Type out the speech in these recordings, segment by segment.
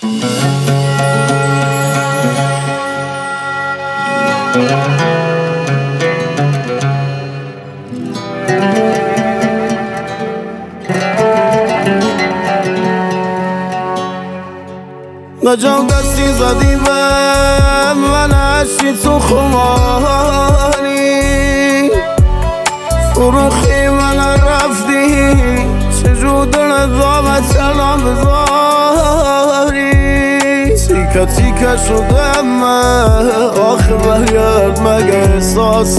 نجام دستی زدی به من عشقی تو خماری فروخی من رفتی چجور دل دامت سلام بذاری تیکه تیکه شدم آخه برگرد مگه احساس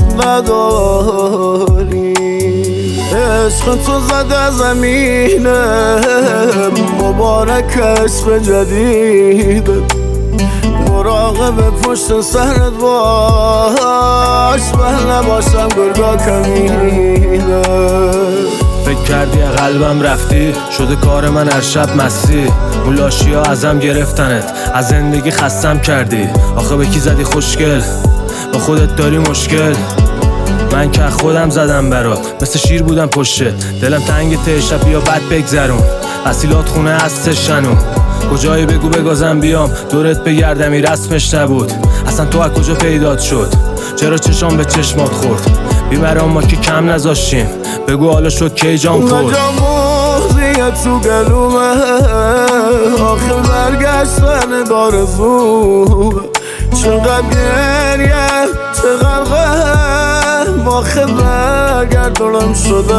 نداری عشق تو زده زمینه مبارک عشق جدید مراقب پشت سرت باش من نباشم گرگا کمینه فکر کردی قلبم رفتی شده کار من هر شب مستی اون لاشی ها ازم گرفتنت از زندگی خستم کردی آخه به کی زدی خوشگل با خودت داری مشکل من که خودم زدم برات مثل شیر بودم پشت دلم تنگ ته شب بیا بد بگذرون وسیلات خونه هستش شنو کجایی بگو بگازم بیام دورت بگردم این رسمش نبود اصلا تو از کجا پیدات شد چرا چشام به چشمات خورد بیمرام ما که کم نذاشتیم بگو حالا شد کی جام خورد نجام موزیت تو گلومه آخه برگشتن دارزومه چقدر گریه چقدر غم آخه برگردونم شده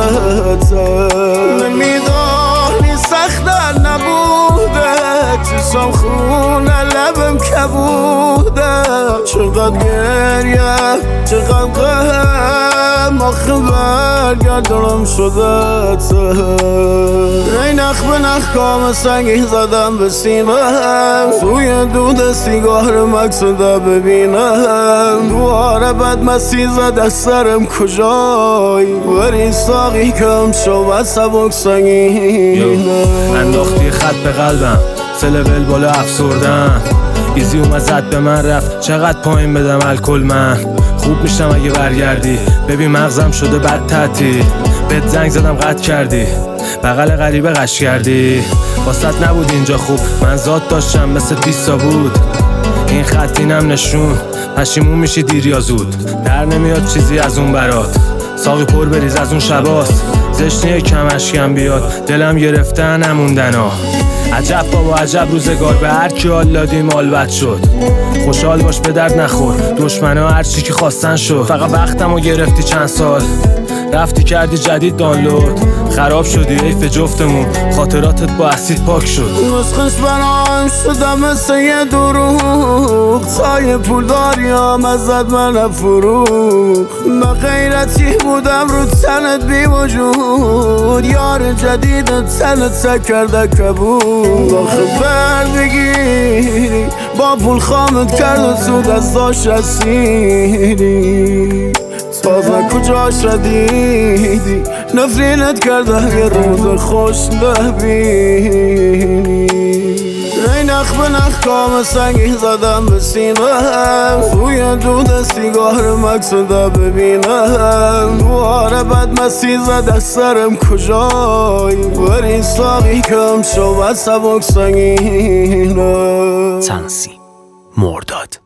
نمیدانی سختر نبوده چشم خونه لبم کبوده چقدر گریه چقدر غم آخه برگردونم شده ای نخ به نخ کام سنگی زدم به سیمم توی دود سیگار مقصوده ببینم دواره بد مسی زده سرم کجایی بری ساقی کم شو و سبک سنگینه انداختی خط به قلبم سلول بالا افسردم ایزی اومد زد به من رفت چقدر پایین بدم الکل من خوب میشم اگه برگردی ببین مغزم شده بد تعطیل بهت زنگ زدم قطع کردی بغل غریبه قش کردی واسط نبود اینجا خوب من ذات داشتم مثل 20 تا بود این خط اینم نشون پشیمون میشی دیر یا زود در نمیاد چیزی از اون برات ساقی پر بریز از اون شباست زشنیه کم اشکم بیاد دلم گرفته نموندن ها عجب بابا عجب روزگار به هر کی حال دادیم حال بد شد خوشحال باش به درد نخور دشمنا هر چی که خواستن شد فقط وقتمو گرفتی چند سال رفتی کردی جدید دانلود خراب شدی حیف جفتمون خاطراتت با اسید پاک شد نسخش برام شدم مثل یه دروغ سایه پول داریم ازت من فروخ من غیرتی بودم رو تنت بی وجود یار جدیدت تنت کرده کبود آخه بردگیری با پول خامت کرد و سود از داشت رسیدی تازه کجاش ردیدی نفرینت کرده یه روز خوش نبینی ای نخ به نخ کام سنگی زدم به سینم توی دود سیگار مقصوده ببینم دواره بد مسی زده سرم کجایی بری ساقی کم شو و سبک سنگینه تنسی مرداد